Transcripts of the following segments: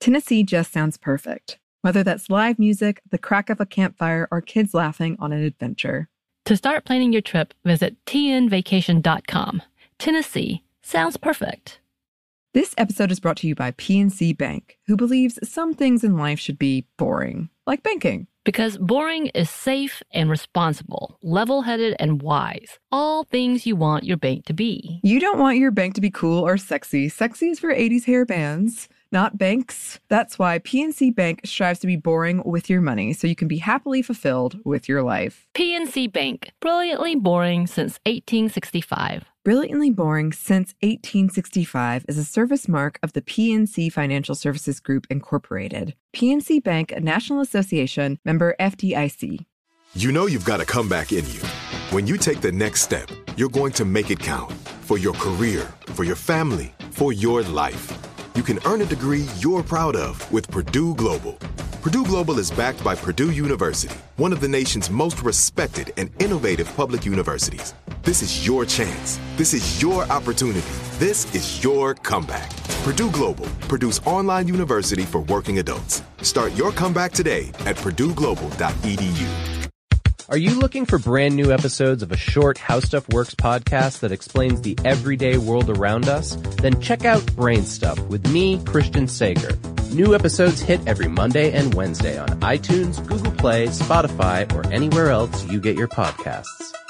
Tennessee just sounds perfect, whether that's live music, the crack of a campfire, or kids laughing on an adventure. To start planning your trip, visit tnvacation.com. Tennessee sounds perfect. This episode is brought to you by PNC Bank, who believes some things in life should be boring, like banking. Because boring is safe and responsible, level-headed and wise. All things you want your bank to be. You don't want your bank to be cool or sexy. Sexy is for 80s hair bands, not banks. That's why PNC Bank strives to be boring with your money so you can be happily fulfilled with your life. PNC Bank, brilliantly boring since 1865. Brilliantly Boring Since 1865 is a service mark of the PNC Financial Services Group, Incorporated. PNC Bank, a National Association, member FDIC. You know you've got a comeback in you. When you take the next step, you're going to make it count. For your career, for your family, for your life. You can earn a degree you're proud of with Purdue Global. Purdue Global is backed by Purdue University, one of the nation's most respected and innovative public universities. This is your chance. This is your opportunity. This is your comeback. Purdue Global, Purdue's online university for working adults. Start your comeback today at purdueglobal.edu. Are you looking for brand new episodes of a short How Stuff Works podcast that explains the everyday world around us? Then check out Brain Stuff with me, Christian Sager. New episodes hit every Monday and Wednesday on iTunes, Google Play, Spotify, or anywhere else you get your podcasts.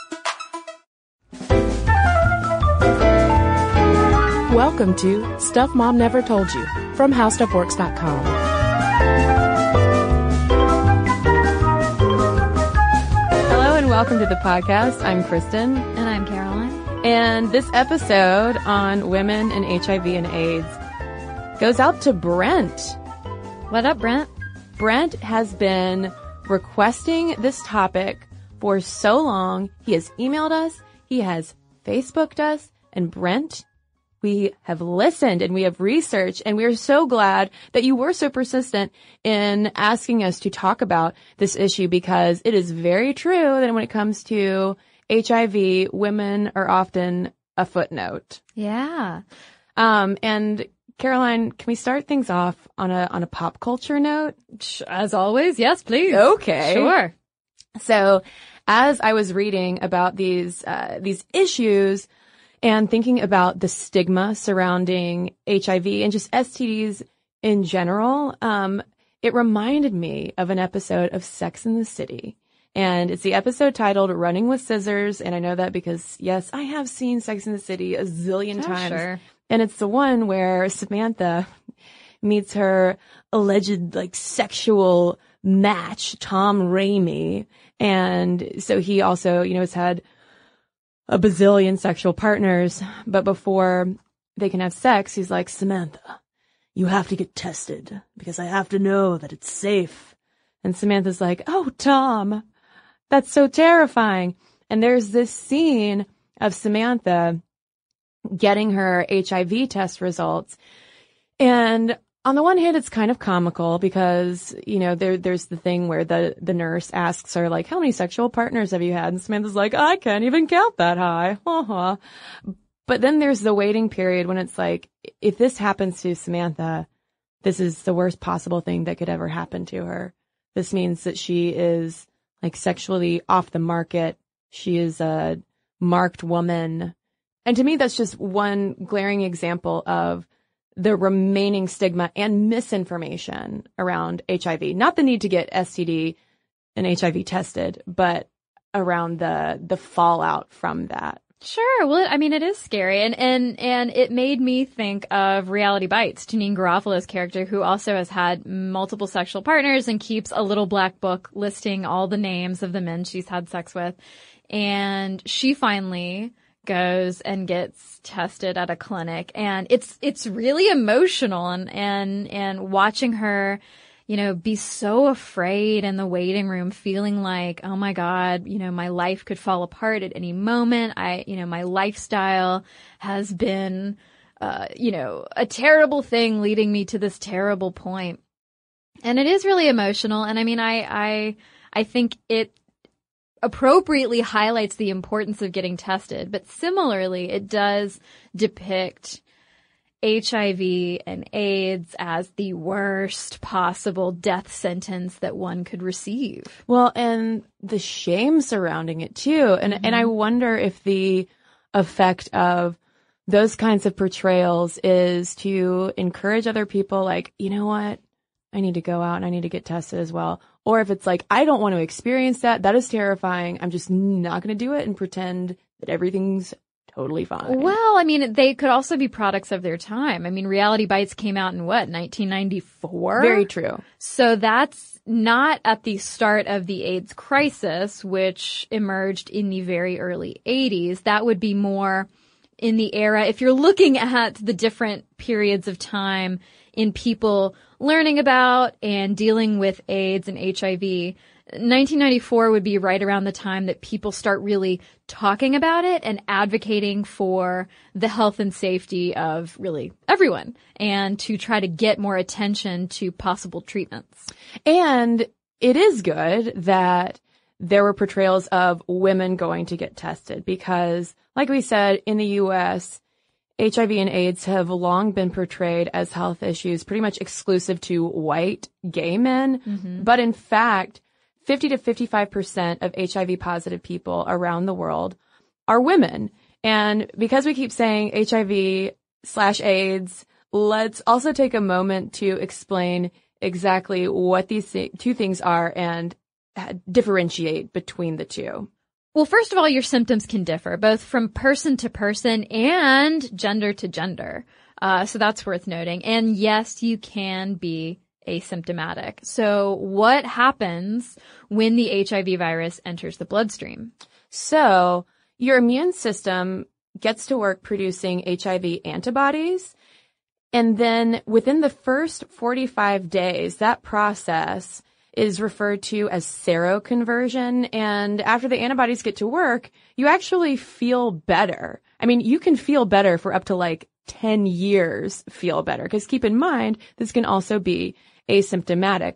Welcome to Stuff Mom Never Told You from HowStuffWorks.com. Hello and welcome to the podcast. I'm Kristen. And I'm Caroline. And this episode on women and HIV and AIDS goes out to Brent. What up, Brent? Brent has been requesting this topic for so long. He has emailed us. He has Facebooked us. And Brent, we have listened and we have researched, and we are so glad that you were so persistent in asking us to talk about this issue, because it is very true that when it comes to HIV, women are often a footnote. Yeah. And Caroline, can we start things off on a pop culture note? As always, yes, please. Okay. Sure. So, as I was reading about these issues and thinking about the stigma surrounding HIV and just STDs in general, it reminded me of an episode of Sex and the City. And it's the episode titled Running with Scissors. And I know that because, yes, I have seen Sex and the City a zillion times. Sure. And it's the one where Samantha meets her alleged, sexual match, Tom Raimi. And so he also, has had a bazillion sexual partners, but before they can have sex, he's like, Samantha, you have to get tested because I have to know that it's safe. And Samantha's like, oh, Tom, that's so terrifying. And there's this scene of Samantha getting her HIV test results. And on the one hand, it's kind of comical because, there's the thing where the nurse asks her, like, how many sexual partners have you had? And Samantha's like, I can't even count that high. But then there's the waiting period when it's like, if this happens to Samantha, this is the worst possible thing that could ever happen to her. This means that she is sexually off the market. She is a marked woman. And to me, that's just one glaring example of the remaining stigma and misinformation around HIV. Not the need to get STD and HIV tested, but around the fallout from that. Sure. Well, it is scary. And it made me think of Reality Bites, Janine Garofalo's character, who also has had multiple sexual partners and keeps a little black book listing all the names of the men she's had sex with. And she finally goes and gets tested at a clinic, and it's really emotional, and watching her, be so afraid in the waiting room, feeling like, oh my God, my life could fall apart at any moment. My lifestyle has been, a terrible thing leading me to this terrible point. And it is really emotional. And I think it appropriately highlights the importance of getting tested, but similarly, it does depict HIV and AIDS as the worst possible death sentence that one could receive. Well, and the shame surrounding it too. And I wonder if the effect of those kinds of portrayals is to encourage other people like, you know what? I need to go out and I need to get tested as well. Or if it's like, I don't want to experience that. That is terrifying. I'm just not going to do it and pretend that everything's totally fine. Well, I mean, they could also be products of their time. I mean, Reality Bites came out in what, 1994? Very true. So that's not at the start of the AIDS crisis, which emerged in the very early 80s. That would be more in the era, if you're looking at the different periods of time in people learning about and dealing with AIDS and HIV, 1994 would be right around the time that people start really talking about it and advocating for the health and safety of really everyone and to try to get more attention to possible treatments. And it is good that there were portrayals of women going to get tested because, like we said, in the U.S., HIV and AIDS have long been portrayed as health issues pretty much exclusive to white gay men. Mm-hmm. But in fact, 50 to 55% of HIV positive people around the world are women. And because we keep saying HIV/AIDS, let's also take a moment to explain exactly what these two things are and differentiate between the two. Well, first of all, your symptoms can differ both from person to person and gender to gender. So that's worth noting. And yes, you can be asymptomatic. So what happens when the HIV virus enters the bloodstream? So your immune system gets to work producing HIV antibodies. And then within the first 45 days, that process is referred to as seroconversion. And after the antibodies get to work, you actually feel better. I mean, you can feel better for up to like 10 years feel better. Because keep in mind, this can also be asymptomatic.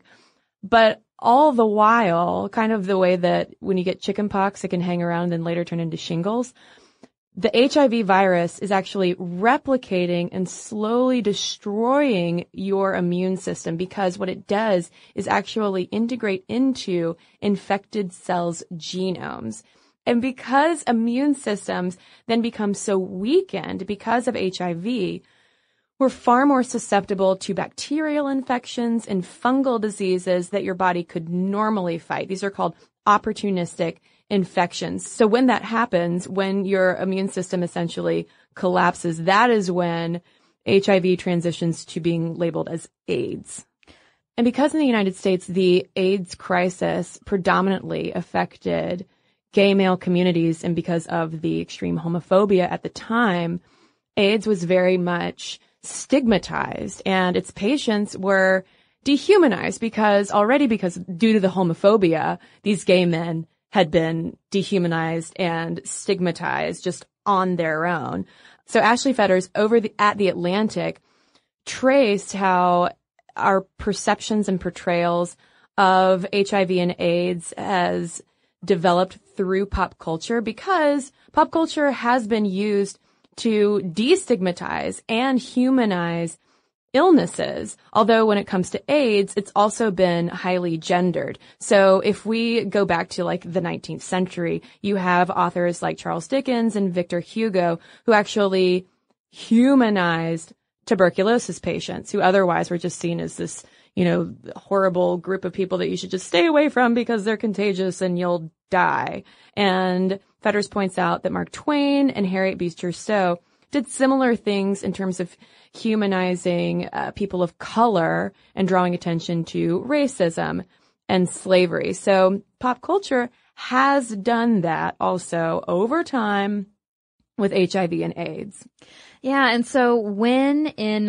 But all the while, kind of the way that when you get chickenpox, it can hang around and later turn into shingles. The HIV virus is actually replicating and slowly destroying your immune system because what it does is actually integrate into infected cells' genomes. And because immune systems then become so weakened because of HIV, we're far more susceptible to bacterial infections and fungal diseases that your body could normally fight. These are called opportunistic infections. So when that happens, when your immune system essentially collapses, that is when HIV transitions to being labeled as AIDS. And because in the United States, the AIDS crisis predominantly affected gay male communities, and because of the extreme homophobia at the time, AIDS was very much stigmatized, and its patients were dehumanized because due to the homophobia, these gay men had been dehumanized and stigmatized just on their own. So Ashley Fetters at The Atlantic traced how our perceptions and portrayals of HIV and AIDS has developed through pop culture because pop culture has been used to destigmatize and humanize illnesses. Although when it comes to AIDS, it's also been highly gendered. So if we go back to like the 19th century, you have authors like Charles Dickens and Victor Hugo who actually humanized tuberculosis patients who otherwise were just seen as this, horrible group of people that you should just stay away from because they're contagious and you'll die. And Fetters points out that Mark Twain and Harriet Beecher Stowe did similar things in terms of humanizing people of color and drawing attention to racism and slavery. So pop culture has done that also over time with HIV and AIDS. Yeah, and so when in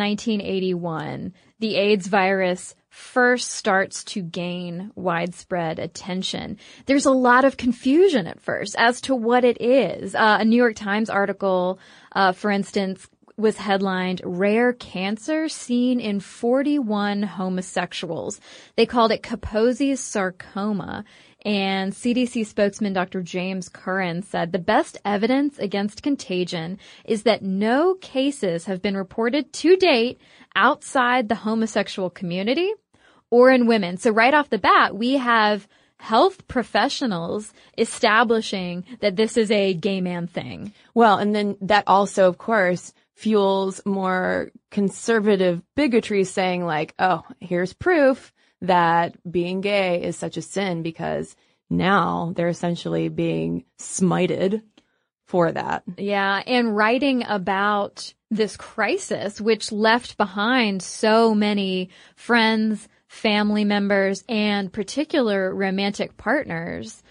1981 the AIDS virus first starts to gain widespread attention, there's a lot of confusion at first as to what it is. A New York Times article, for instance, was headlined, "Rare Cancer Seen in 41 Homosexuals." They called it Kaposi's sarcoma. And CDC spokesman Dr. James Curran said the best evidence against contagion is that no cases have been reported to date outside the homosexual community or in women. So right off the bat, we have health professionals establishing that this is a gay man thing. Well, and then that also, of course, fuels more conservative bigotry saying like, oh, here's proof that being gay is such a sin because now they're essentially being smited for that. Yeah, and writing about this crisis, which left behind so many friends, family members, and particular romantic partners.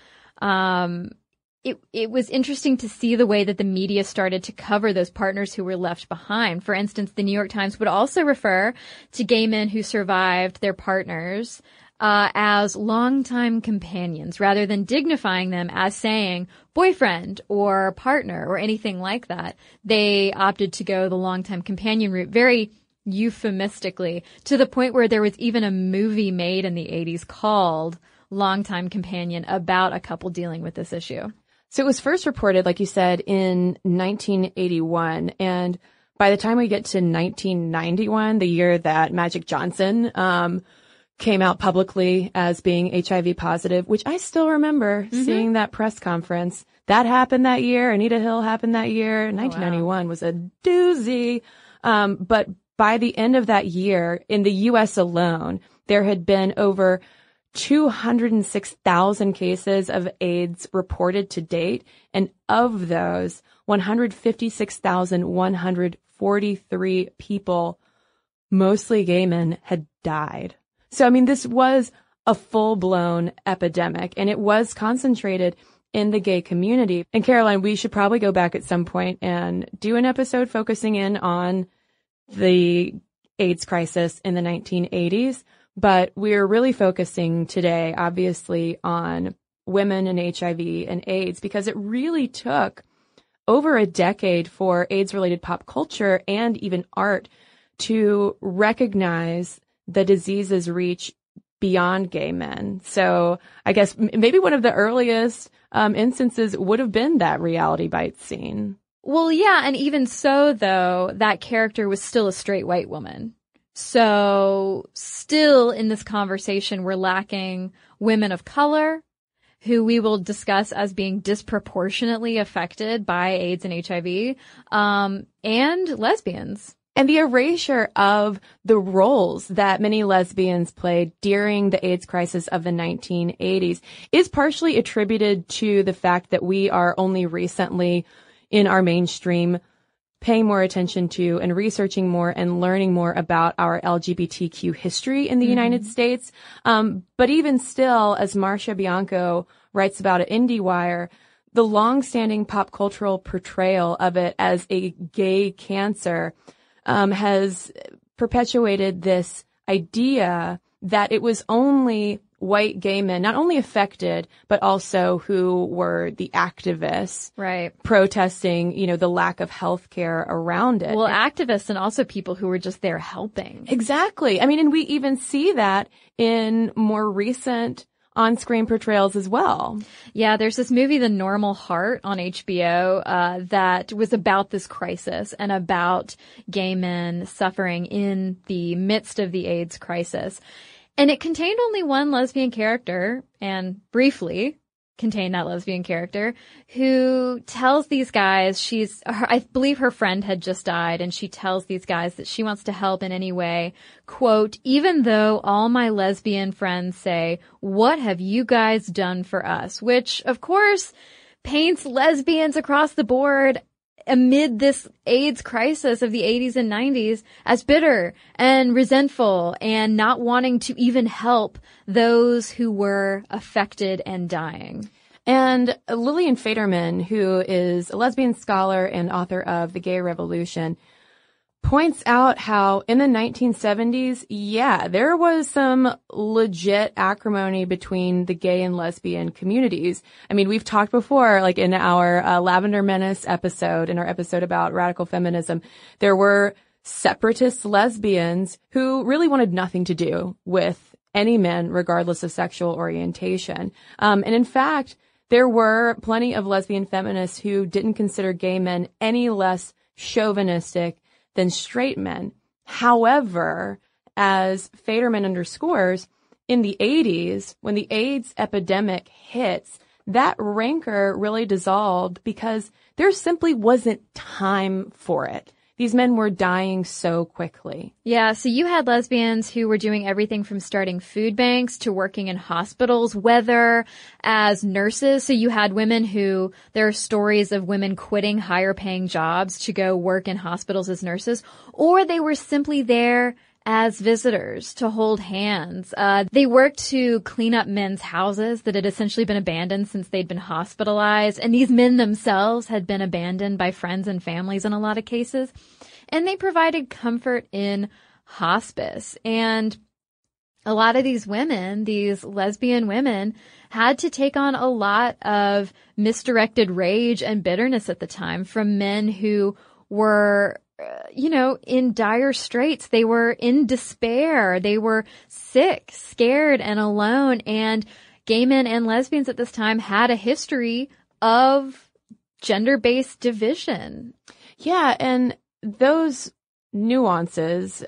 It was interesting to see the way that the media started to cover those partners who were left behind. For instance, the New York Times would also refer to gay men who survived their partners as longtime companions rather than dignifying them as saying boyfriend or partner or anything like that. They opted to go the longtime companion route very euphemistically, to the point where there was even a movie made in the 80s called Longtime Companion about a couple dealing with this issue. So it was first reported, like you said, in 1981. And by the time we get to 1991, the year that Magic Johnson came out publicly as being HIV positive, which I still remember seeing that press conference. That happened that year. Anita Hill happened that year. 1991 was a doozy. But by the end of that year, in the U.S. alone, there had been over 206,000 cases of AIDS reported to date. And of those, 156,143 people, mostly gay men, had died. So, I mean, this was a full-blown epidemic, and it was concentrated in the gay community. And Caroline, we should probably go back at some point and do an episode focusing in on the AIDS crisis in the 1980s. But we're really focusing today, obviously, on women and HIV and AIDS, because it really took over a decade for AIDS-related pop culture and even art to recognize the disease's reach beyond gay men. So I guess maybe one of the earliest instances would have been that Reality Bites scene. Well, yeah, and even so, though, that character was still a straight white woman. So still in this conversation, we're lacking women of color who we will discuss as being disproportionately affected by AIDS and HIV, and lesbians. And the erasure of the roles that many lesbians played during the AIDS crisis of the 1980s is partially attributed to the fact that we are only recently in our mainstream paying more attention to and researching more and learning more about our LGBTQ history in the United States. But even still, as Marcia Bianco writes about at IndieWire, the longstanding pop cultural portrayal of it as a gay cancer has perpetuated this idea that it was only white gay men, not only affected, but also who were the activists, right, protesting, you know, the lack of health care around it. Well, activists and also people who were just there helping. Exactly. I mean, and we even see that in more recent on-screen portrayals as well. Yeah, there's this movie, The Normal Heart, on HBO, that was about this crisis and about gay men suffering in the midst of the AIDS crisis. And it contained only one lesbian character, and briefly contained that lesbian character, who tells these guys I believe her friend had just died, and she tells these guys that she wants to help in any way. Quote, even though all my lesbian friends say, what have you guys done for us? Which, of course, paints lesbians across the board amid this AIDS crisis of the 80s and 90s as bitter and resentful and not wanting to even help those who were affected and dying. And Lillian Faderman, who is a lesbian scholar and author of The Gay Revolution, points out how in the 1970s, yeah, there was some legit acrimony between the gay and lesbian communities. I mean, we've talked before, like in our Lavender Menace episode, in our episode about radical feminism, there were separatist lesbians who really wanted nothing to do with any men, regardless of sexual orientation. And in fact, there were plenty of lesbian feminists who didn't consider gay men any less chauvinistic than straight men. However, as Faderman underscores, in the 80s, when the AIDS epidemic hits, that rancor really dissolved because there simply wasn't time for it. These men were dying so quickly. Yeah, so you had lesbians who were doing everything from starting food banks to working in hospitals, whether as nurses. So you had women who, there are stories of women quitting higher paying jobs to go work in hospitals as nurses, or they were simply there as visitors to hold hands. They worked to clean up men's houses that had essentially been abandoned since they'd been hospitalized. And these men themselves had been abandoned by friends and families in a lot of cases. And they provided comfort in hospice. And a lot of these women, these lesbian women, had to take on a lot of misdirected rage and bitterness at the time from men who were in dire straits. They were in despair. They were sick, scared, and alone. And gay men and lesbians at this time had a history of gender-based division. Yeah, and those nuances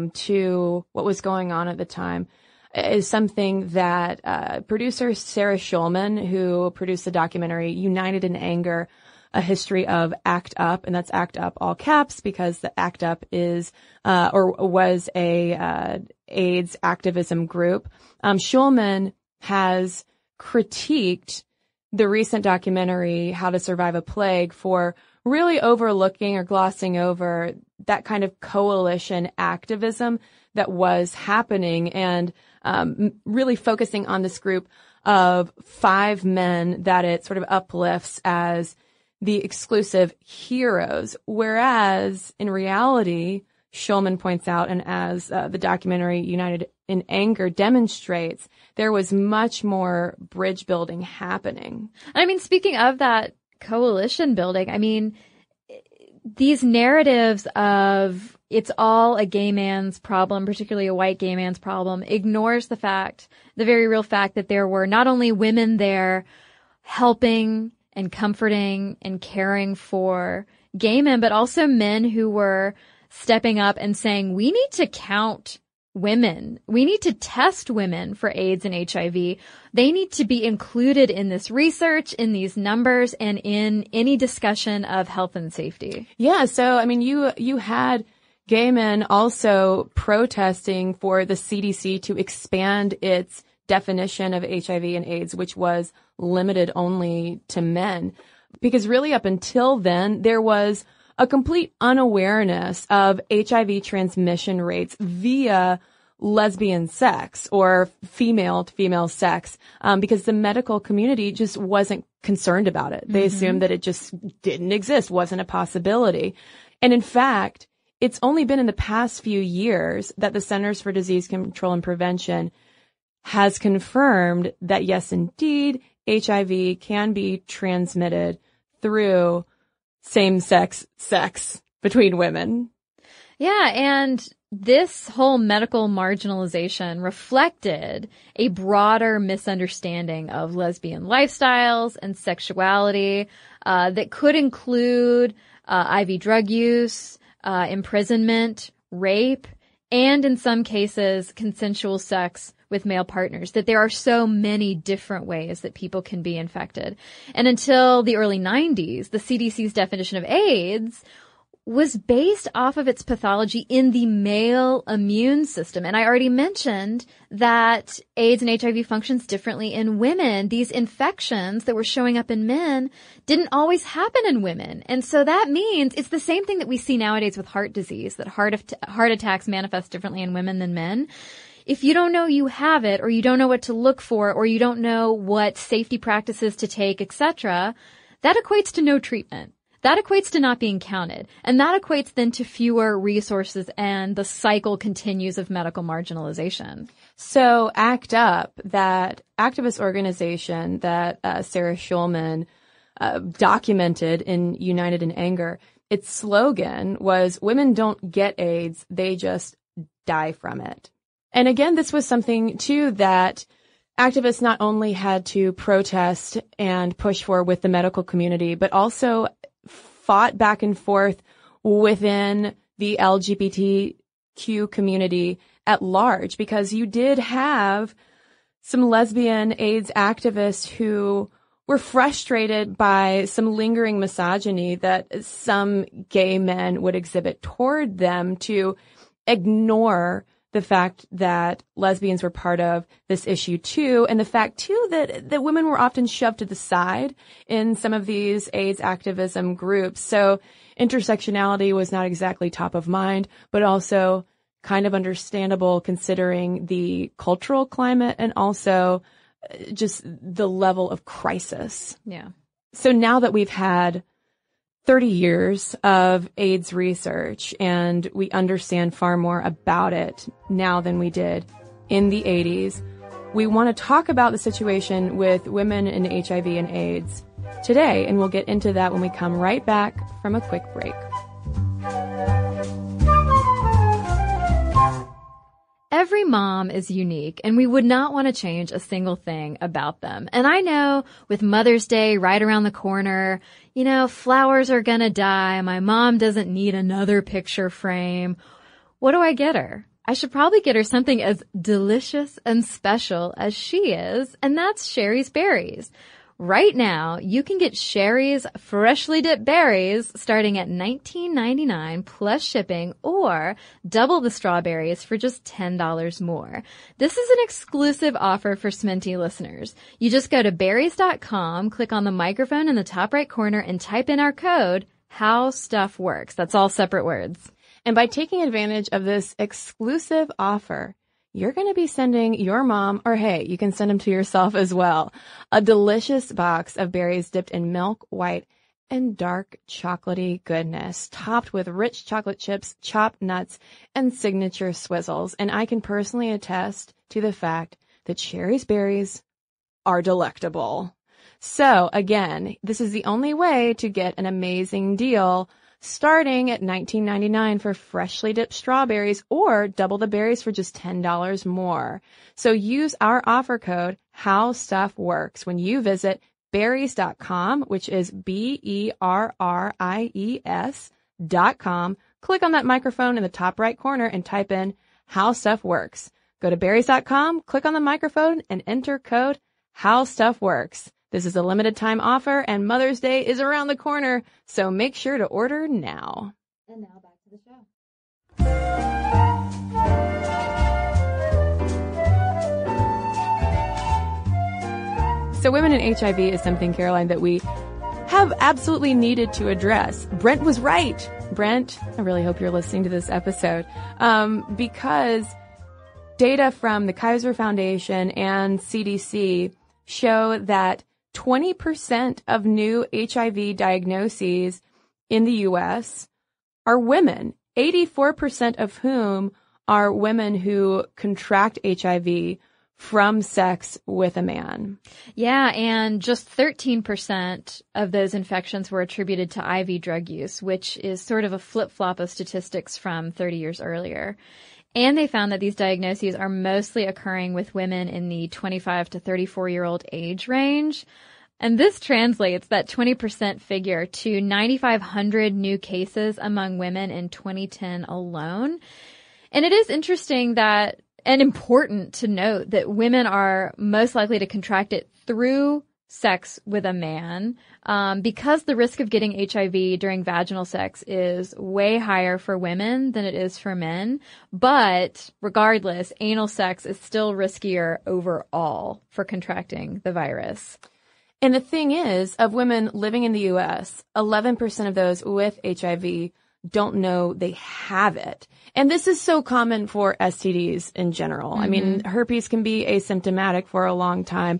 to what was going on at the time is something that producer Sarah Schulman, who produced the documentary United in Anger, A History of ACT UP, and that's ACT UP all caps because the ACT UP is or was a AIDS activism group. Schulman has critiqued the recent documentary How to Survive a Plague for really overlooking or glossing over that kind of coalition activism that was happening and really focusing on this group of 5 men that it sort of uplifts as the exclusive heroes, whereas in reality, Schulman points out, and as the documentary United in Anger demonstrates, there was much more bridge building happening. I mean, speaking of that coalition building, I mean, these narratives of it's all a gay man's problem, particularly a white gay man's problem, ignores the very real fact that there were not only women there helping and comforting and caring for gay men, but also men who were stepping up and saying, we need to count women. We need to test women for AIDS and HIV. They need to be included in this research, in these numbers, and in any discussion of health and safety. Yeah. So, I mean, you had gay men also protesting for the CDC to expand its definition of HIV and AIDS, which was limited only to men. Because really up until then, there was a complete unawareness of HIV transmission rates via lesbian sex or female to female sex, because the medical community just wasn't concerned about it. They assumed that it just didn't exist, wasn't a possibility. And in fact, it's only been in the past few years that the Centers for Disease Control and Prevention has confirmed that yes, indeed, HIV can be transmitted through same-sex sex between women. Yeah, and this whole medical marginalization reflected a broader misunderstanding of lesbian lifestyles and sexuality that could include IV drug use, imprisonment, rape, and in some cases, consensual sex with male partners, that there are so many different ways that people can be infected. And until the early 90s, the CDC's definition of AIDS was based off of its pathology in the male immune system. And I already mentioned that AIDS and HIV functions differently in women. These infections that were showing up in men didn't always happen in women. And so that means it's the same thing that we see nowadays with heart disease, that heart attacks manifest differently in women than men. If you don't know you have it, or you don't know what to look for, or you don't know what safety practices to take, etc., that equates to no treatment. That equates to not being counted. And that equates then to fewer resources, and the cycle continues of medical marginalization. So ACT UP, that activist organization that Sarah Schulman documented in United in Anger, its slogan was, "Women don't get AIDS, they just die from it." And again, this was something too that activists not only had to protest and push for with the medical community, but also fought back and forth within the LGBTQ community at large, because you did have some lesbian AIDS activists who were frustrated by some lingering misogyny that some gay men would exhibit toward them, to ignore the fact that lesbians were part of this issue too, and the fact too that women were often shoved to the side in some of these AIDS activism groups. So intersectionality was not exactly top of mind, but also kind of understandable considering the cultural climate and also just the level of crisis. Yeah. So now that we've had 30 years of AIDS research and we understand far more about it now than we did in the 80s, we want to talk about the situation with women in HIV and AIDS today, and we'll get into that when we come right back from a quick break. Every mom is unique, and we would not want to change a single thing about them. And I know with Mother's Day right around the corner, you know, flowers are gonna die. My mom doesn't need another picture frame. What do I get her? I should probably get her something as delicious and special as she is, and that's Shari's Berries. Right now, you can get Shari's freshly dipped berries starting at $19.99 plus shipping, or double the strawberries for just $10 more. This is an exclusive offer for Sminty listeners. You just go to berries.com, click on the microphone in the top right corner, and type in our code, HowStuffWorks. That's all separate words. And by taking advantage of this exclusive offer, you're going to be sending your mom, or hey, you can send them to yourself as well, a delicious box of berries dipped in milk, white, and dark chocolatey goodness, topped with rich chocolate chips, chopped nuts, and signature swizzles. And I can personally attest to the fact that Shari's Berries are delectable. So again, this is the only way to get an amazing deal, starting at $19.99 for freshly dipped strawberries, or double the berries for just $10 more. So use our offer code HowStuffWorks when you visit berries.com, which is BERRIES.com. Click on that microphone in the top right corner and type in HowStuffWorks. Go to berries.com, click on the microphone, and enter code HowStuffWorks. This is a limited time offer, and Mother's Day is around the corner, so make sure to order now. And now back to the show. So women in HIV is something, Caroline, that we have absolutely needed to address. Brent was right. Brent, I really hope you're listening to this episode, because data from the Kaiser Foundation and CDC show that 20% of new HIV diagnoses in the U.S. are women, 84% of whom are women who contract HIV from sex with a man. Yeah, and just 13% of those infections were attributed to IV drug use, which is sort of a flip-flop of statistics from 30 years earlier. And they found that these diagnoses are mostly occurring with women in the 25 to 34-year-old age range. And this translates that 20% figure to 9,500 new cases among women in 2010 alone. And it is interesting that, and important to note, that women are most likely to contract it through sex with a man, because the risk of getting HIV during vaginal sex is way higher for women than it is for men. But regardless, anal sex is still riskier overall for contracting the virus. And the thing is, of women living in the U.S., 11% of those with HIV don't know they have it. And this is so common for STDs in general. Mm-hmm. I mean, herpes can be asymptomatic for a long time.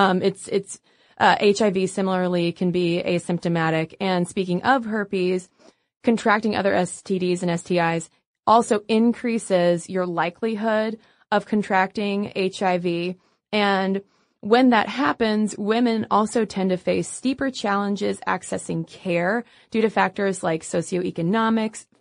HIV similarly can be asymptomatic. And speaking of herpes, contracting other STDs and STIs also increases your likelihood of contracting HIV. And when that happens, women also tend to face steeper challenges accessing care due to factors like socioeconomics,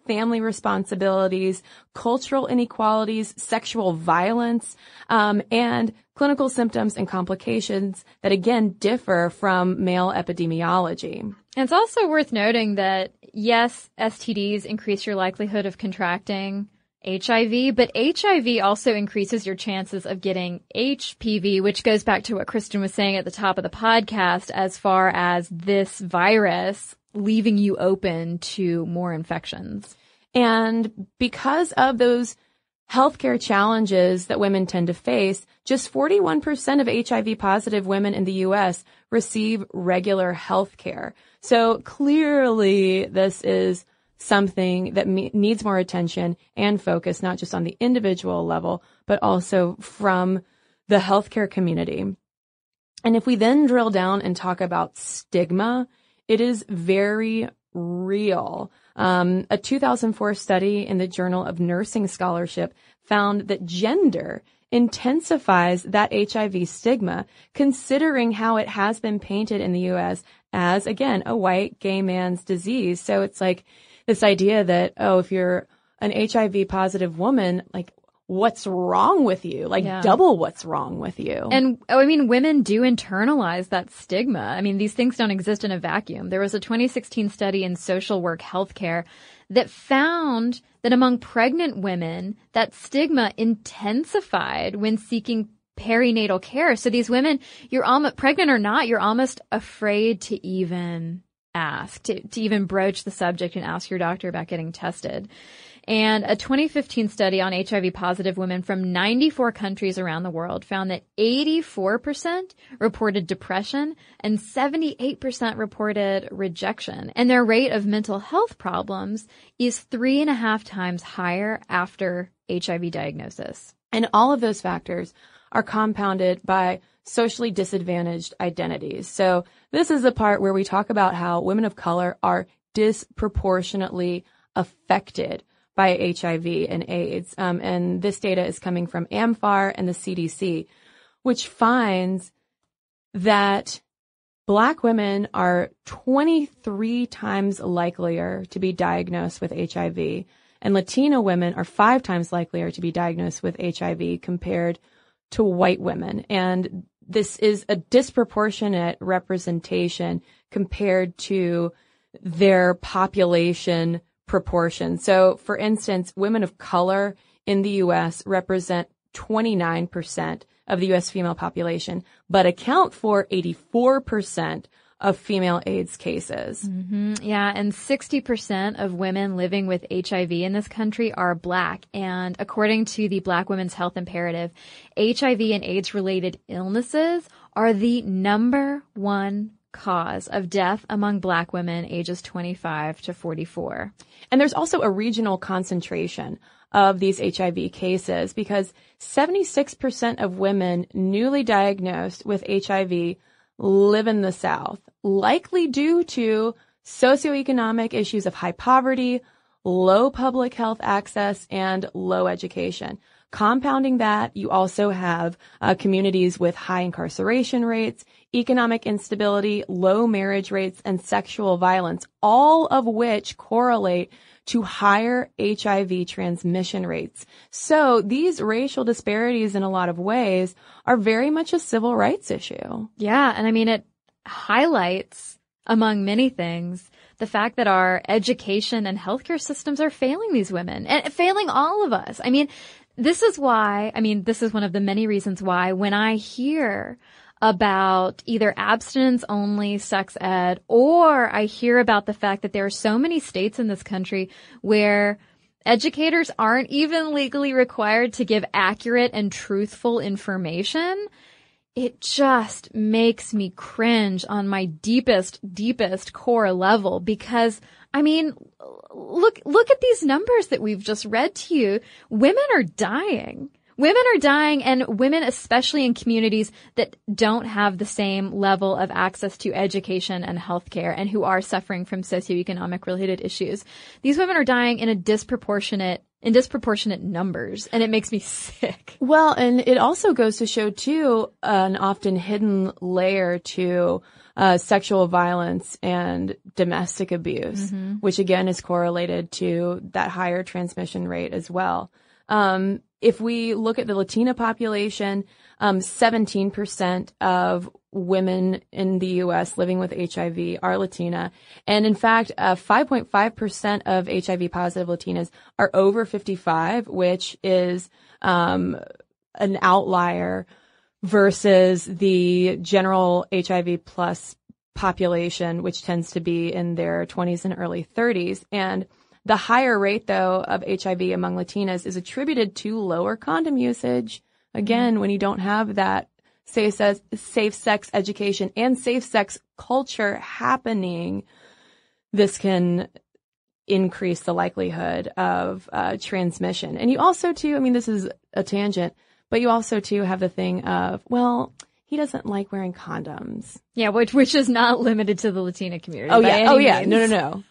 family responsibilities, cultural inequalities, sexual violence, and clinical symptoms and complications that again differ from male epidemiology. And it's also worth noting that, yes, STDs increase your likelihood of contracting HIV, but HIV also increases your chances of getting HPV, which goes back to what Kristen was saying at the top of the podcast as far as this virus leaving you open to more infections. And because of those healthcare challenges that women tend to face, just 41% of HIV positive women in the U.S. receive regular health care. So clearly this is something that needs more attention and focus, not just on the individual level, but also from the healthcare community. And if we then drill down and talk about stigma, it is very real. A 2004 study in the Journal of Nursing Scholarship found that gender intensifies that HIV stigma, considering how it has been painted in the U.S. as, again, a white gay man's disease. So it's like this idea that, oh, if you're an HIV positive woman, like, what's wrong with you? Like, double what's wrong with you. And, I mean, women do internalize that stigma. I mean, these things don't exist in a vacuum. There was a 2016 study in Social Work Healthcare that found that among pregnant women, that stigma intensified when seeking perinatal care. So these women, you're almost, pregnant or not, you're almost afraid to even ask, to even broach the subject and ask your doctor about getting tested. And a 2015 study on HIV positive women from 94 countries around the world found that 84% reported depression and 78% reported rejection. And their rate of mental health problems is 3.5 times higher after HIV diagnosis. And all of those factors are compounded by socially disadvantaged identities. So this is the part where we talk about how women of color are disproportionately affected by HIV and AIDS. And this data is coming from AMFAR and the CDC, which finds that Black women are 23 times likelier to be diagnosed with HIV, and Latino women are 5 times likelier to be diagnosed with HIV compared to white women. And this is a disproportionate representation compared to their population proportion. So, for instance, women of color in the U.S. represent 29% of the U.S. female population, but account for 84% of female AIDS cases. Mm-hmm. Yeah, and 60% of women living with HIV in this country are Black. And according to the Black Women's Health Imperative, HIV and AIDS-related illnesses are the #1 cause of death among Black women ages 25 to 44. And there's also a regional concentration of these HIV cases because 76% of women newly diagnosed with HIV live in the South, likely due to socioeconomic issues of high poverty, low public health access, and low education. Compounding that, you also have communities with high incarceration rates, economic instability, low marriage rates, and sexual violence, all of which correlate to higher HIV transmission rates. So these racial disparities in a lot of ways are very much a civil rights issue. Yeah, and I mean, it highlights, among many things, the fact that our education and healthcare systems are failing these women and failing all of us. I mean, this is one of the many reasons why when I hear about either abstinence-only sex ed, or I hear about the fact that there are so many states in this country where educators aren't even legally required to give accurate and truthful information, it just makes me cringe on my deepest core level because, I mean, look at these numbers that we've just read to you. Women are dying. Women are dying, and women, especially in communities that don't have the same level of access to education and healthcare and who are suffering from socioeconomic related issues. These women are dying in a disproportionate in disproportionate numbers, and it makes me sick. Well, and it also goes to show, too, an often hidden layer to sexual violence and domestic abuse, which again is correlated to that higher transmission rate as well. If we look at the Latina population, 17% of women in the U.S. living with HIV are Latina. And in fact, 5.5% of HIV positive Latinas are over 55, which is an outlier versus the general HIV plus population, which tends to be in their 20s and early 30s. And the higher rate, though, of HIV among Latinas is attributed to lower condom usage. Again, when you don't have that safe sex education and safe sex culture happening, this can increase the likelihood of transmission. And you also, too, I mean, this is a tangent, but you also, too, have the thing of, well, he doesn't like wearing condoms. Yeah, which is not limited to the Latina community. Oh, by yeah. any Oh, yeah. means. No.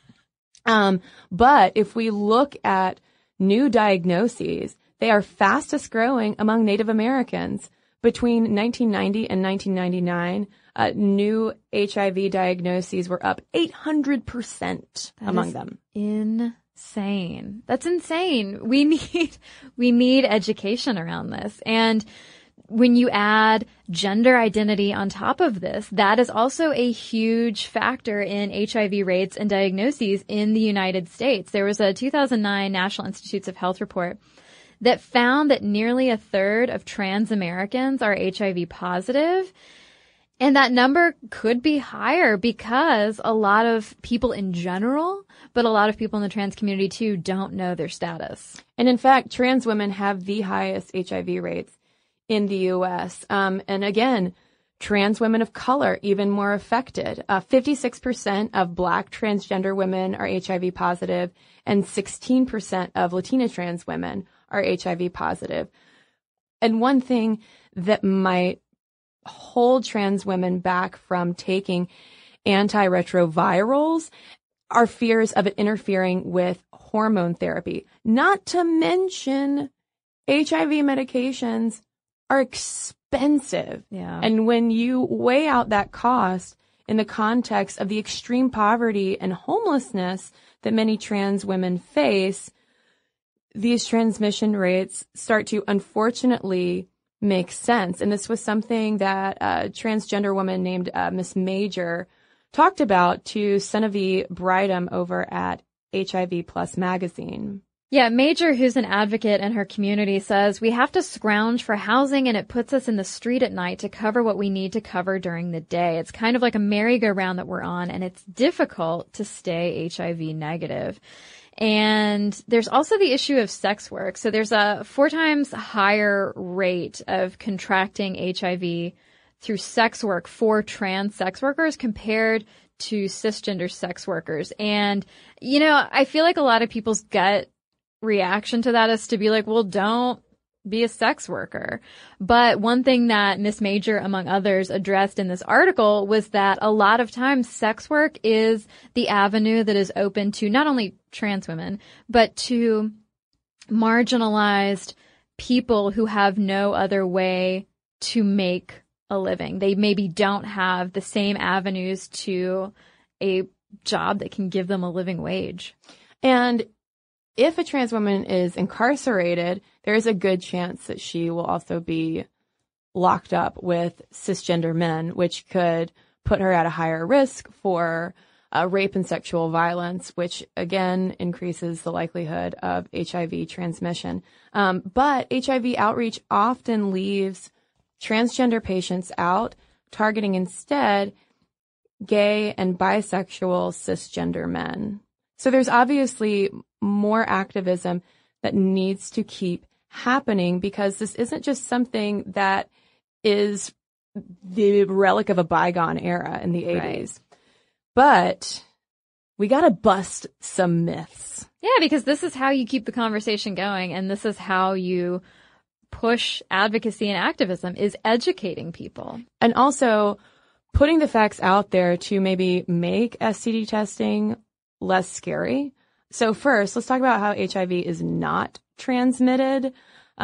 But if we look at new diagnoses, they are fastest growing among Native Americans. Between 1990 and 1999, new HIV diagnoses were up 800% among them. Insane. That's insane. We need education around this. And when you add gender identity on top of this, that is also a huge factor in HIV rates and diagnoses in the United States. There was a 2009 National Institutes of Health report that found that nearly a third of trans Americans are HIV positive. And that number could be higher because a lot of people in general, but a lot of people in the trans community too, don't know their status. And in fact, trans women have the highest HIV rates in the U.S. And again, trans women of color even more affected. 56% of Black transgender women are HIV positive, and 16% of Latina trans women are HIV positive. And one thing that might hold trans women back from taking antiretrovirals are fears of it interfering with hormone therapy. Not to mention HIV medications are expensive. Yeah. And when you weigh out that cost in the context of the extreme poverty and homelessness that many trans women face, these transmission rates start to unfortunately make sense. And this was something that a transgender woman named Miss Major talked about to Senevieve Brydom over at HIV Plus magazine. Yeah, Major, who's an advocate in her community, says we have to scrounge for housing and it puts us in the street at night to cover what we need to cover during the day. It's kind of like a merry-go-round that we're on, and it's difficult to stay HIV negative. And there's also the issue of sex work. So there's a 4 times higher rate of contracting HIV through sex work for trans sex workers compared to cisgender sex workers. And, you know, I feel like a lot of people's gut reaction to that is to be like, well, don't be a sex worker. But one thing that Miss Major, among others, addressed in this article was that a lot of times sex work is the avenue that is open to not only trans women, but to marginalized people who have no other way to make a living. They maybe don't have the same avenues to a job that can give them a living wage. And if a trans woman is incarcerated, there is a good chance that she will also be locked up with cisgender men, which could put her at a higher risk for rape and sexual violence, which again increases the likelihood of HIV transmission. But HIV outreach often leaves transgender patients out, targeting instead gay and bisexual cisgender men. So there's obviously more activism that needs to keep happening, because this isn't just something that is the relic of a bygone era in the 80s. Right. But we got to bust some myths. Yeah, because this is how you keep the conversation going, and this is how you push advocacy and activism, is educating people. And also putting the facts out there to maybe make STD testing less scary. So first, let's talk about how HIV is not transmitted.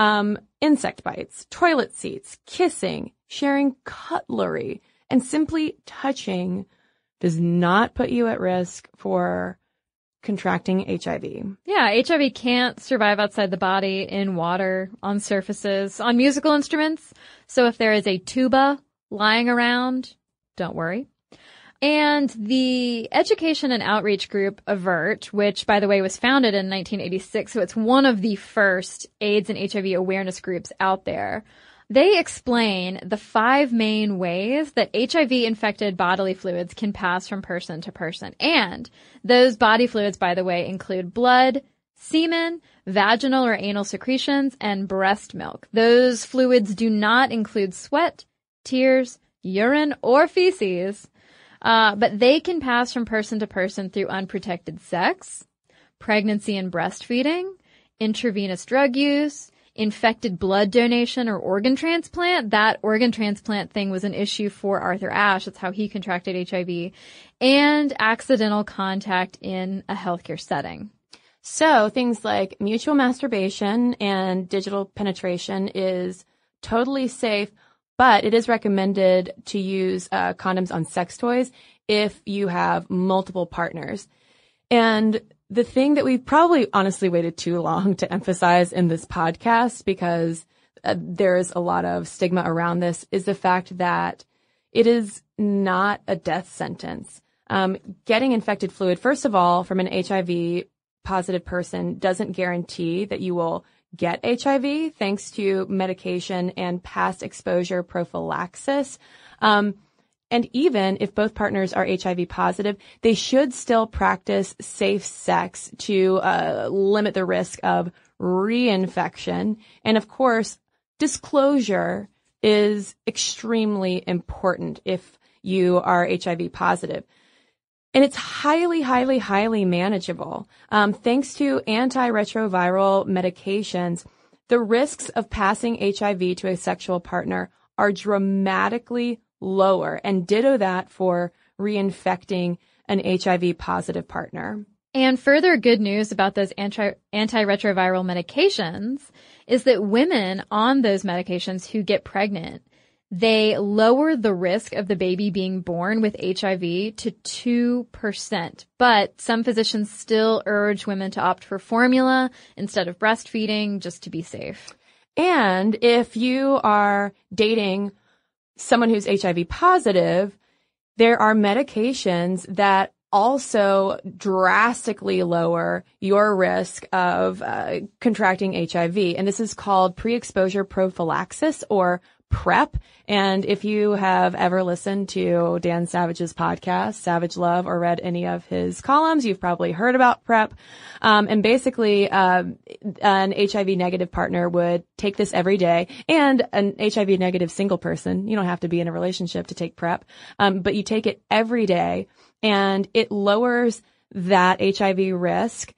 Insect bites, toilet seats, kissing, sharing cutlery, and simply touching does not put you at risk for contracting HIV. Yeah, HIV can't survive outside the body, in water, on surfaces, on musical instruments. So if there is a tuba lying around, don't worry. And the education and outreach group AVERT, which, by the way, was founded in 1986, so it's one of the first AIDS and HIV awareness groups out there, they explain the 5 main ways that HIV-infected bodily fluids can pass from person to person. And those body fluids, by the way, include blood, semen, vaginal or anal secretions, and breast milk. Those fluids do not include sweat, tears, urine, or feces. But they can pass from person to person through unprotected sex, pregnancy and breastfeeding, intravenous drug use, infected blood donation or organ transplant. That organ transplant thing was an issue for Arthur Ashe. That's how he contracted HIV. And accidental contact in a healthcare setting. So things like mutual masturbation and digital penetration is totally safe, but it is recommended to use condoms on sex toys if you have multiple partners. And the thing that we probably honestly waited too long to emphasize in this podcast, because there's a lot of stigma around this, is the fact that it is not a death sentence. Getting infected fluid, first of all, from an HIV positive person doesn't guarantee that you will get HIV thanks to medication and past exposure prophylaxis. And even if both partners are HIV positive, they should still practice safe sex to limit the risk of reinfection. And of course, disclosure is extremely important if you are HIV positive. And it's highly, highly, highly manageable. Thanks to antiretroviral medications, the risks of passing HIV to a sexual partner are dramatically lower, and ditto that for reinfecting an HIV positive partner. And further good news about those antiretroviral medications is that women on those medications who get pregnant, they lower the risk of the baby being born with HIV to 2%. But some physicians still urge women to opt for formula instead of breastfeeding just to be safe. And if you are dating someone who's HIV positive, there are medications that also drastically lower your risk of contracting HIV. And this is called pre-exposure prophylaxis, or PrEP. And if you have ever listened to Dan Savage's podcast, Savage Love, or read any of his columns, you've probably heard about PrEP. And basically, an HIV negative partner would take this every day, and an HIV negative single person, you don't have to be in a relationship to take PrEP, but you take it every day, and it lowers that HIV risk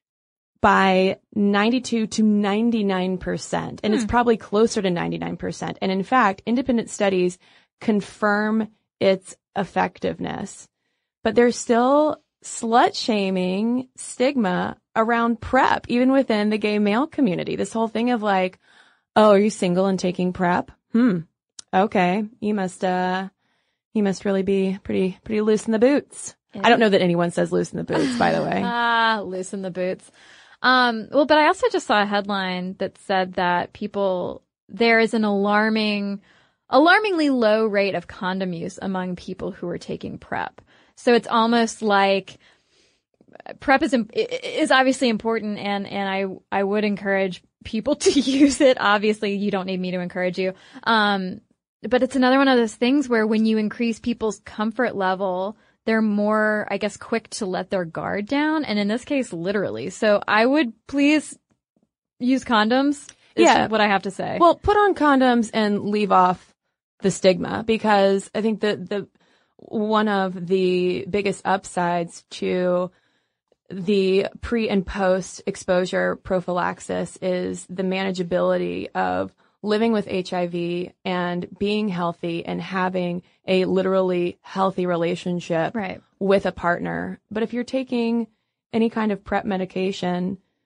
by 92 to 99%. And it's probably closer to 99%. And in fact, independent studies confirm its effectiveness. But there's still slut-shaming stigma around PrEP, even within the gay male community. This whole thing of like, oh, are you single and taking PrEP? Okay. You must really be pretty loose in the boots. Yeah. I don't know that anyone says loose in the boots, by the way. Loose in the boots. Well, but I also just saw a headline that said that there is an alarmingly low rate of condom use among people who are taking PrEP. So it's almost like PrEP is obviously important, and I would encourage people to use it. Obviously, you don't need me to encourage you. But it's another one of those things where when you increase people's comfort level, they're more, I guess, quick to let their guard down. And in this case, literally. So I would please use condoms. Is what I have to say. Well, put on condoms and leave off the stigma, because I think that one of the biggest upsides to the pre and post exposure prophylaxis is the manageability of living with HIV and being healthy and having a literally healthy relationship with a partner. But if you're taking any kind of PrEP medication,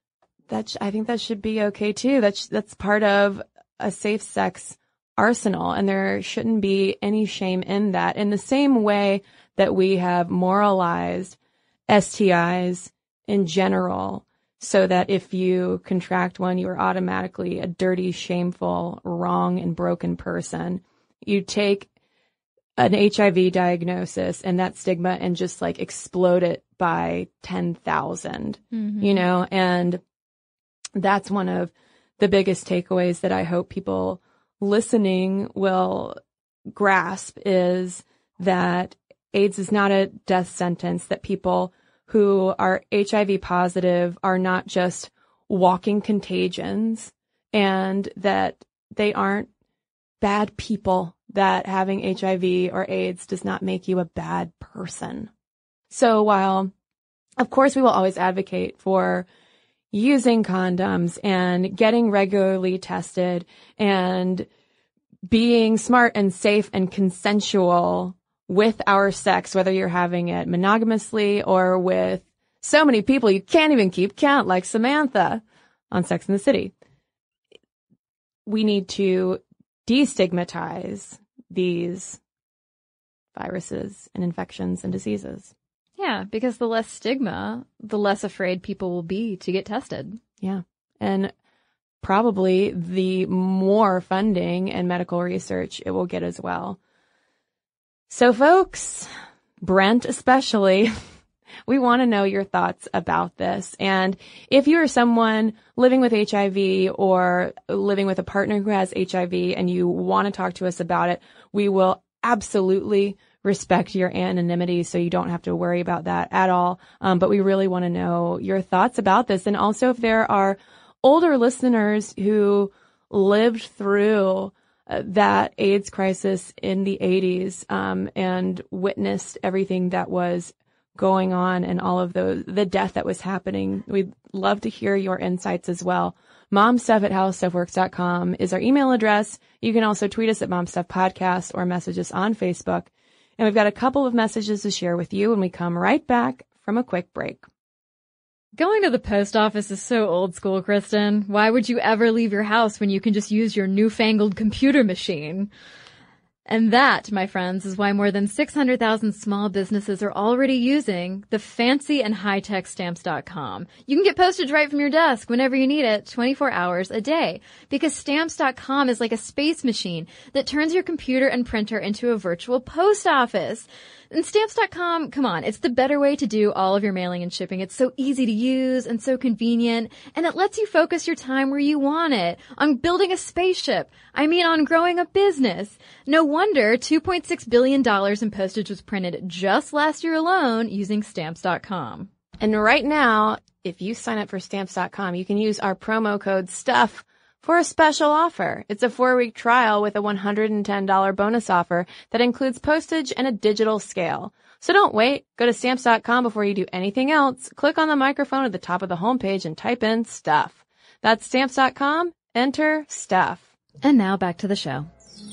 I think that should be okay too. That's part of a safe sex arsenal, and there shouldn't be any shame in that. In the same way that we have moralized STIs in general, so that if you contract one, you are automatically a dirty, shameful, wrong, and broken person. You take an HIV diagnosis and that stigma and just like explode it by 10,000, you know, and that's one of the biggest takeaways that I hope people listening will grasp, is that AIDS is not a death sentence, that people who are HIV positive are not just walking contagions, and that they aren't bad people, that having HIV or AIDS does not make you a bad person. So while, of course, we will always advocate for using condoms and getting regularly tested and being smart and safe and consensual with our sex, whether you're having it monogamously or with so many people you can't even keep count, like Samantha on Sex and the City, we need to destigmatize these viruses and infections and diseases. Yeah, because the less stigma, the less afraid people will be to get tested. Yeah. And probably the more funding and medical research it will get as well. So folks, Brent especially, we want to know your thoughts about this. And if you are someone living with HIV or living with a partner who has HIV and you want to talk to us about it, we will absolutely respect your anonymity, so you don't have to worry about that at all. But we really want to know your thoughts about this. And also, if there are older listeners who lived through that AIDS crisis in the 80s and witnessed everything that was going on and all of the death that was happening, we'd love to hear your insights as well. momstuff@howstuffworks.com is our email address. You can also tweet us at momstuffpodcast or message us on Facebook. And we've got a couple of messages to share with you when we come right back from a quick break. Going to the post office is so old school, Kristen. Why would you ever leave your house when you can just use your newfangled computer machine? And that, my friends, is why more than 600,000 small businesses are already using the fancy and high-tech Stamps.com. You can get postage right from your desk whenever you need it, 24 hours a day. Because Stamps.com is like a space machine that turns your computer and printer into a virtual post office. And Stamps.com, come on, it's the better way to do all of your mailing and shipping. It's so easy to use and so convenient, and it lets you focus your time where you want it, on building a spaceship. On growing a business. No wonder $2.6 billion in postage was printed just last year alone using Stamps.com. And right now, if you sign up for Stamps.com, you can use our promo code STUFF for a special offer. It's a 4-week trial with a $110 bonus offer that includes postage and a digital scale. So don't wait. Go to Stamps.com before you do anything else. Click on the microphone at the top of the homepage and type in STUFF. That's Stamps.com. Enter STUFF. And now back to the show.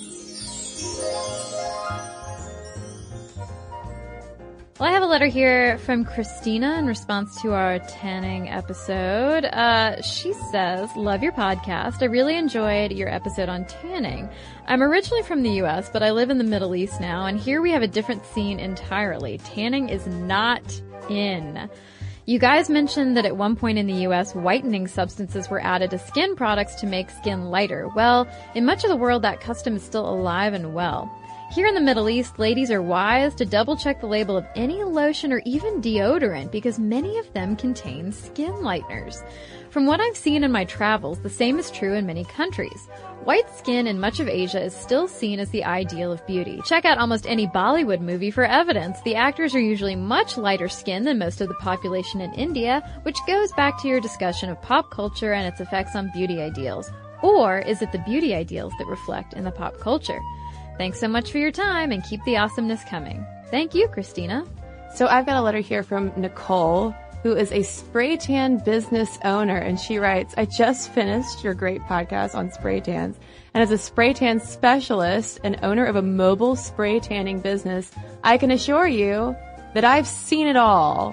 Well, I have a letter here from Christina in response to our tanning episode. She says, love your podcast. I really enjoyed your episode on tanning. I'm originally from the U.S., but I live in the Middle East now, and here we have a different scene entirely. Tanning is not in. You guys mentioned that at one point in the U.S., whitening substances were added to skin products to make skin lighter. Well, in much of the world, that custom is still alive and well. Here in the Middle East, ladies are wise to double-check the label of any lotion or even deodorant because many of them contain skin lighteners. From what I've seen in my travels, the same is true in many countries. White skin in much of Asia is still seen as the ideal of beauty. Check out almost any Bollywood movie for evidence. The actors are usually much lighter skinned than most of the population in India, which goes back to your discussion of pop culture and its effects on beauty ideals. Or is it the beauty ideals that reflect in the pop culture? Thanks so much for your time and keep the awesomeness coming. Thank you, Christina. So I've got a letter here from Nicole, who is a spray tan business owner, and she writes, I just finished your great podcast on spray tans, and as a spray tan specialist and owner of a mobile spray tanning business, I can assure you that I've seen it all.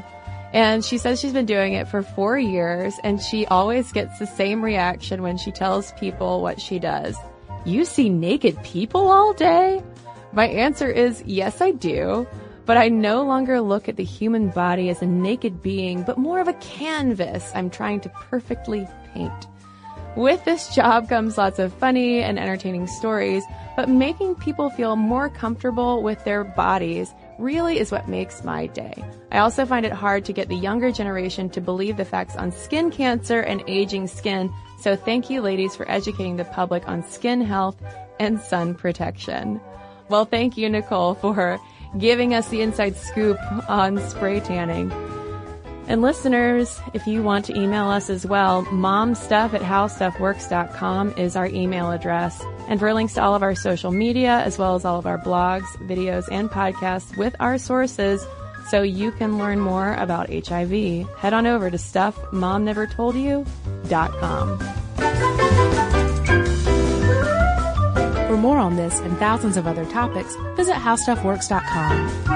And she says she's been doing it for 4 years, and she always gets the same reaction when she tells people what she does. You see naked people all day? My answer is yes, I do. But I no longer look at the human body as a naked being, but more of a canvas I'm trying to perfectly paint. With this job comes lots of funny and entertaining stories, but making people feel more comfortable with their bodies really is what makes my day. I also find it hard to get the younger generation to believe the facts on skin cancer and aging skin, so thank you ladies for educating the public on skin health and sun protection. Well, thank you, Nicole, for giving us the inside scoop on spray tanning. And listeners, if you want to email us as well, momstuff@howstuffworks.com is our email address. And for links to all of our social media, as well as all of our blogs, videos, and podcasts with our sources, so you can learn more about HIV, head on over to stuffmomnevertoldyou.com. For more on this and thousands of other topics, visit howstuffworks.com.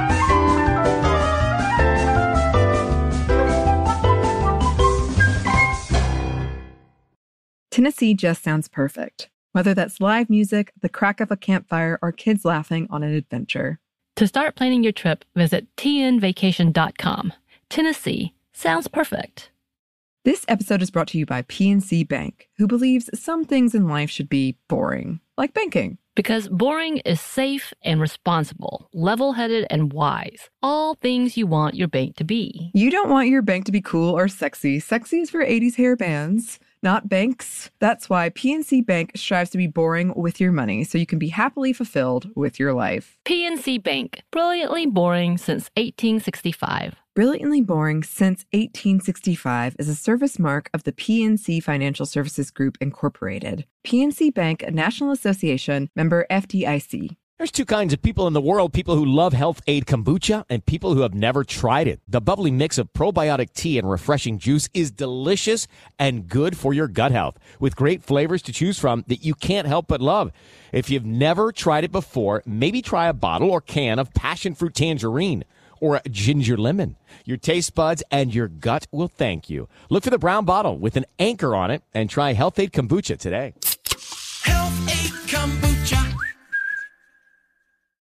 Tennessee just sounds perfect. Whether that's live music, the crack of a campfire, or kids laughing on an adventure. To start planning your trip, visit tnvacation.com. Tennessee sounds perfect. This episode is brought to you by PNC Bank, who believes some things in life should be boring, like banking. Because boring is safe and responsible, level-headed and wise. All things you want your bank to be. You don't want your bank to be cool or sexy. Sexy is for 80s hair bands, not banks. That's why PNC Bank strives to be boring with your money so you can be happily fulfilled with your life. PNC Bank, brilliantly boring since 1865. Brilliantly Boring Since 1865 is a service mark of the PNC Financial Services Group, Incorporated. PNC Bank, a National Association, member FDIC. There's two kinds of people in the world, people who love Health Aid Kombucha and people who have never tried it. The bubbly mix of probiotic tea and refreshing juice is delicious and good for your gut health, with great flavors to choose from that you can't help but love. If you've never tried it before, maybe try a bottle or can of passion fruit tangerine or a ginger lemon. Your taste buds and your gut will thank you. Look for the brown bottle with an anchor on it and try Health Aid Kombucha today.